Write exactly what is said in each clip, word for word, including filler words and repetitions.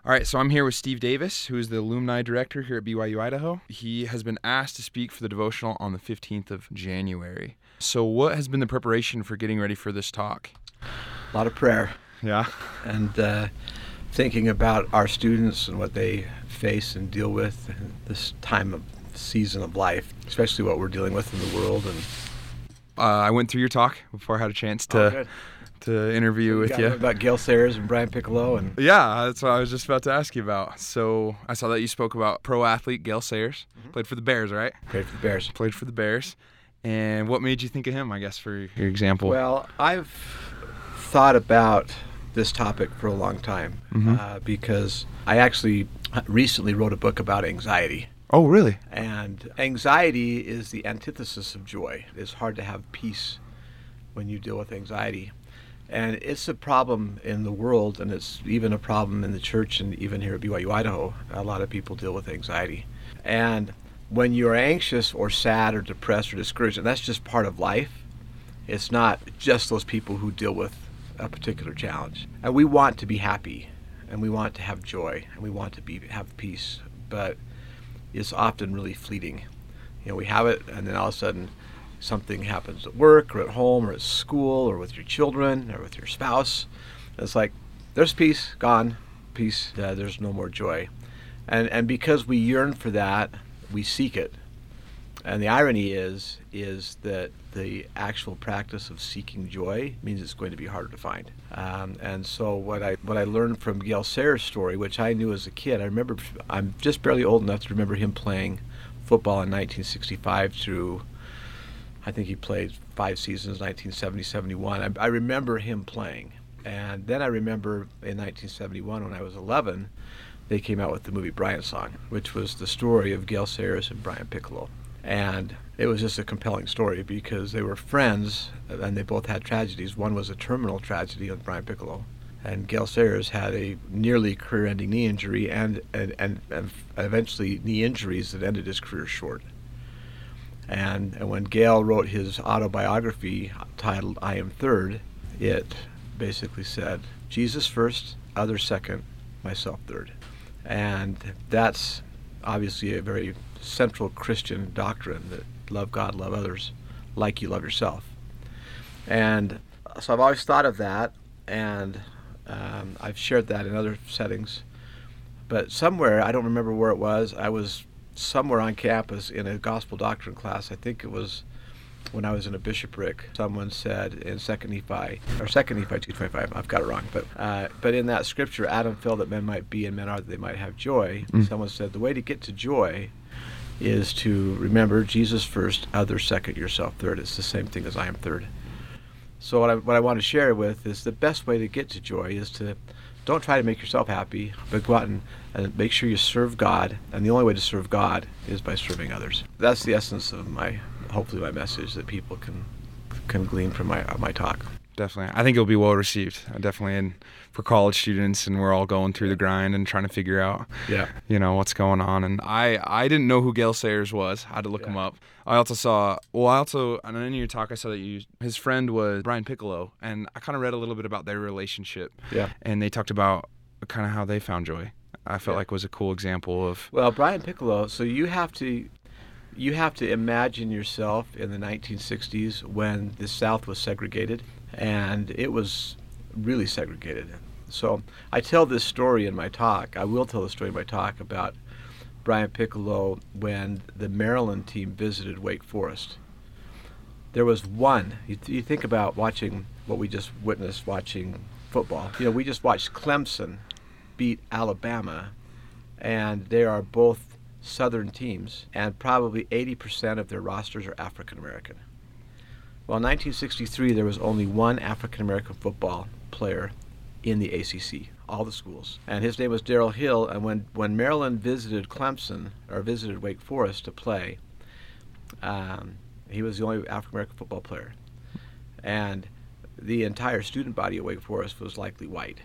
All right, so I'm here with Steve Davis, who is the alumni director here at B Y U Idaho. He has been asked to speak for the devotional on the fifteenth of January. So what has been the preparation for getting ready for this talk? A lot of prayer. Yeah. And uh, thinking about our students and what they face and deal with in this time of season of life, especially what we're dealing with in the world. And uh, I went through your talk before I had a chance to... Oh, good. to interview so you with got you. About Gale Sayers and Brian Piccolo. and Yeah, that's what I was just about to ask you about. So I saw that you spoke about pro athlete Gale Sayers. Mm-hmm. Played for the Bears, right? Played for the Bears. Played for the Bears. And what made you think of him, I guess, for your example? Well, I've thought about this topic for a long time mm-hmm. uh, because I actually recently wrote a book about anxiety. Oh, really? And anxiety is the antithesis of joy. It's hard to have peace when you deal with anxiety. And it's a problem in the world, and it's even a problem in the church, and even here at B Y U Idaho. A lot of people deal with anxiety. And when you're anxious or sad or depressed or discouraged, and that's just part of life, it's not just those people who deal with a particular challenge. And we want to be happy, and we want to have joy, and we want to be have peace, but it's often really fleeting. You know, we have it, and then all of a sudden, something happens at work or at home or at school or with your children or with your spouse. It's like, there's peace, gone, peace, uh, there's no more joy. And and because we yearn for that, we seek it. And the irony is, is that the actual practice of seeking joy means it's going to be harder to find. Um, and so what I what I learned from Gale Sayers' story, which I knew as a kid, I remember, I'm just barely old enough to remember him playing football in nineteen sixty-five through, I think he played five seasons, nineteen seventy, seventy-one. I, I remember him playing. And then I remember in nineteen seventy-one, when I was eleven, they came out with the movie Brian Song, which was the story of Gale Sayers and Brian Piccolo. And it was just a compelling story because they were friends, and they both had tragedies. One was a terminal tragedy with Brian Piccolo, and Gale Sayers had a nearly career-ending knee injury and, and, and, and eventually knee injuries that ended his career short. And, and when Gale wrote his autobiography titled I Am Third, it basically said, Jesus first, others second, myself third. And that's obviously a very central Christian doctrine, that love God, love others like you love yourself. And so I've always thought of that, and um, I've shared that in other settings. But somewhere, I don't remember where it was, I was somewhere on campus in a gospel doctrine class. I think it was when I was in a bishopric. Someone said in Second Nephi, or Second Nephi two twenty-five, I've got it wrong, but uh, but in that scripture, Adam fell that men might be and men are that they might have joy. Mm. Someone said the way to get to joy is to remember Jesus first, others second, yourself third. It's the same thing as I am third. So what I, what I want to share with is the best way to get to joy is to don't try to make yourself happy, but go out and, and make sure you serve God. And the only way to serve God is by serving others. That's the essence of my, hopefully my message that people can can glean from my my talk. Definitely. I think it'll be well received. Definitely in, for college students, and we're all going through the grind and trying to figure out, yeah. you know, what's going on. And I, I didn't know who Gale Sayers was. I had to look yeah. him up. I also saw, well, I also, and in your talk, I saw that you, his friend was Brian Piccolo, and I kind of read a little bit about their relationship. Yeah. And they talked about kind of how they found joy. I felt yeah. like was a cool example of. Well, Brian Piccolo, so you have to, you have to imagine yourself in the nineteen sixties when the South was segregated. And it was really segregated. So I tell this story in my talk. I will tell the story in my talk about Brian Piccolo when the Maryland team visited Wake Forest. There was one. You, you think about watching what we just witnessed, watching football. You know, we just watched Clemson beat Alabama, and they are both Southern teams, and probably eighty percent of their rosters are African American. Well, in nineteen sixty-three, there was only one African-American football player in the A C C, all the schools. And his name was Darrell Hill, and when, when Maryland visited Clemson, or visited Wake Forest to play, um, he was the only African-American football player. And the entire student body at Wake Forest was likely white.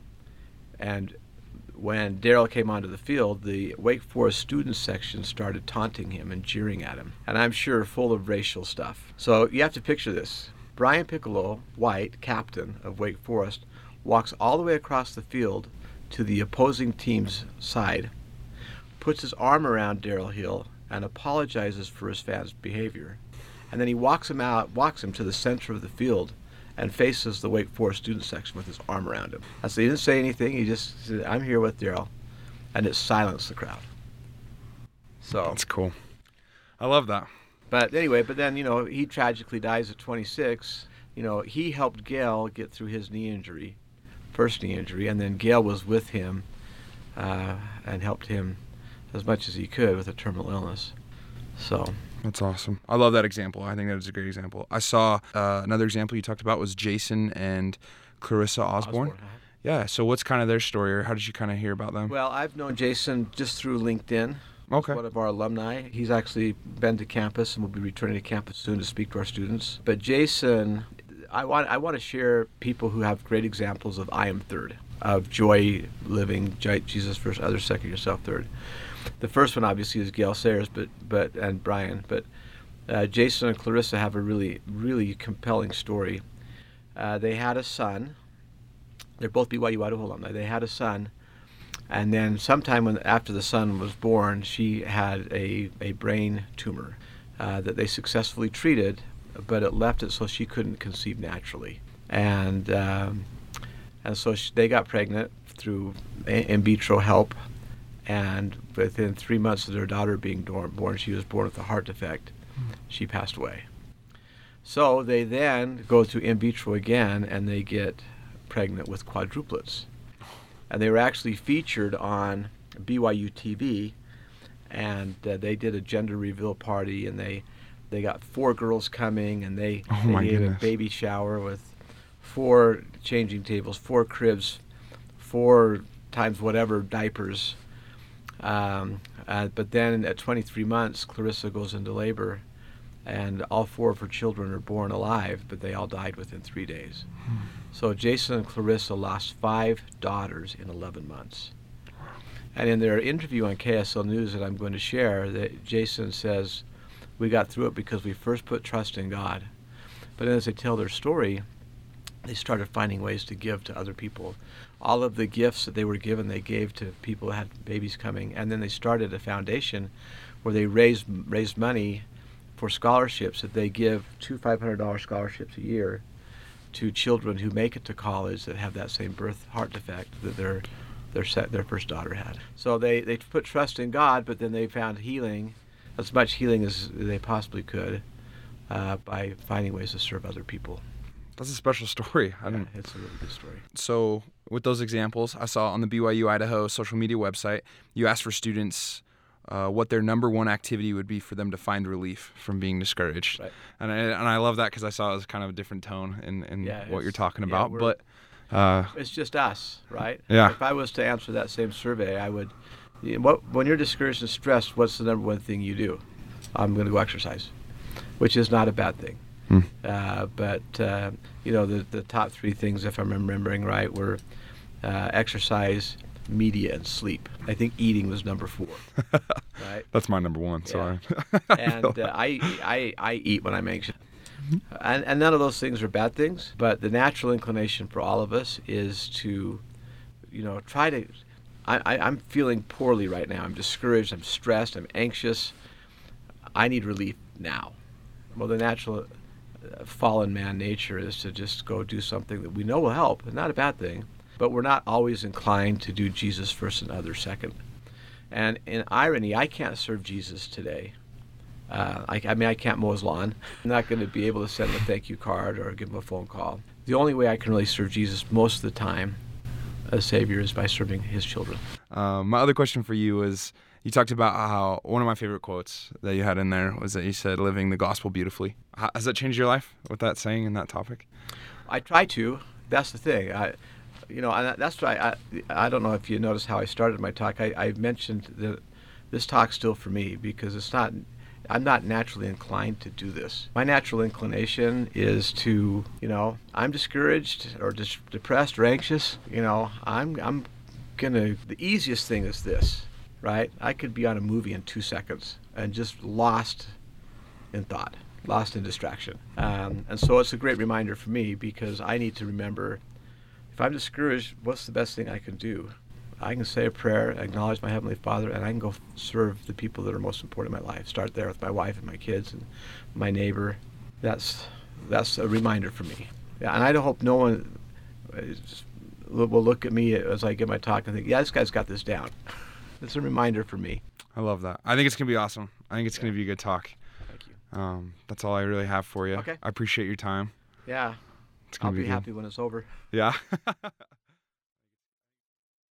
And when Darrell came onto the field, the Wake Forest student section started taunting him and jeering at him, and I'm sure full of racial stuff. So you have to picture this. Brian Piccolo, white, captain of Wake Forest, walks all the way across the field to the opposing team's side, puts his arm around Daryl Hill, and apologizes for his fans' behavior. And then he walks him out, walks him to the center of the field and faces the Wake Forest student section with his arm around him. And so he didn't say anything. He just said, I'm here with Daryl. And it silenced the crowd. So That's cool. I love that. But anyway, but then, you know, he tragically dies at twenty-six. You know, he helped Gail get through his knee injury, first knee injury, and then Gail was with him uh, and helped him as much as he could with a terminal illness. So That's awesome. I love that example. I think that is a great example. I saw uh, another example you talked about was Jason and Clarissa Osborne. Osborne, huh? Yeah. So what's kind of their story, or how did you kind of hear about them? Well, I've known Jason just through LinkedIn. Okay. He's one of our alumni. He's actually been to campus and will be returning to campus soon to speak to our students. But Jason, I want I want to share people who have great examples of I am third, of joy living, Jesus first, others second, yourself third. The first one obviously is Gail Sayers, but but and Brian, but uh, Jason and Clarissa have a really really compelling story. Uh, they had a son. They're both B Y U Idaho alumni. They had a son. And then sometime when after the son was born, she had a, a brain tumor uh, that they successfully treated, but it left it so she couldn't conceive naturally. And um, and so she, they got pregnant through in vitro help, and within three months of their daughter being born, she was born with a heart defect. She passed away. So they then go to in vitro again, and they get pregnant with quadruplets. And they were actually featured on B Y U T V, and uh, they did a gender reveal party, and they they got four girls coming, and they, Oh they my gave goodness. a baby shower with four changing tables, four cribs, four times whatever diapers. Um, uh, but then at twenty-three months, Clarissa goes into labor, and all four of her children are born alive, but they all died within three days. Hmm. So Jason and Clarissa lost five daughters in eleven months. And in their interview on K S L News that I'm going to share, that Jason says, we got through it because we first put trust in God. But then as they tell their story, they started finding ways to give to other people. All of the gifts that they were given, they gave to people who had babies coming. And then they started a foundation where they raised, raised money for scholarships, that they give two five hundred dollars scholarships a year to children who make it to college that have that same birth heart defect that their their set, their first daughter had. So they, they put trust in God, but then they found healing, as much healing as they possibly could, uh, by finding ways to serve other people. That's a special story. I Yeah, didn't. it's a really good story. So with those examples, I saw on the B Y U Idaho social media website, you asked for students uh, what their number one activity would be for them to find relief from being discouraged. Right. And I, and I love that because I saw it as kind of a different tone in, in Yeah, what you're it's- talking yeah, about. we're- but uh, It's just us, right? Yeah. If I was to answer that same survey, I would, you know, what, when you're discouraged and stressed, what's the number one thing you do? I'm going to go exercise, which is not a bad thing. Hmm. Uh, but, uh, you know, the, the top three things, if I'm remembering right, were uh, exercise, media, and sleep. I think eating was number four, right? that's my number one. So Yeah. I, And uh, I, I, I eat when I'm anxious. And, and none of those things are bad things, but the natural inclination for all of us is to, you know, try to, I, I, I'm feeling poorly right now. I'm discouraged, I'm stressed, I'm anxious. I need relief now. Well, the natural uh, fallen man nature is to just go do something that we know will help, and not a bad thing, but we're not always inclined to do Jesus first and others second. And in irony, I can't serve Jesus today. Uh, I, I mean, I can't mow his lawn. I'm not going to be able to send him a thank you card or give him a phone call. The only way I can really serve Jesus most of the time as Savior is by serving his children. um, my other question for you is, you talked about how one of my favorite quotes that you had in there was that you said, living the gospel beautifully. How, has that changed your life with that saying and that topic? I try to. That's the thing. I, you know, and that's why I, I don't know if you noticed how I started my talk. I, I mentioned that this talk's still for me because it's not, I'm not naturally inclined to do this. My natural inclination is to, you know, I'm discouraged or dis- depressed or anxious. You know, I'm, I'm gonna, the easiest thing is this, right? I could be on a movie in two seconds and just lost in thought, lost in distraction. Um, and so it's a great reminder for me because I need to remember, if I'm discouraged, what's the best thing I can do? I can say a prayer, acknowledge my Heavenly Father, and I can go serve the people that are most important in my life. Start there with my wife and my kids and my neighbor. That's that's a reminder for me. Yeah, and I hope no one is, will look at me as I give my talk and think, yeah, this guy's got this down. It's a reminder for me. I love that. I think it's going to be awesome. I think it's yeah. going to be a good talk. Thank you. Um, that's all I really have for you. Okay. I appreciate your time. Yeah. It's gonna I'll be, be happy when it's over. Yeah.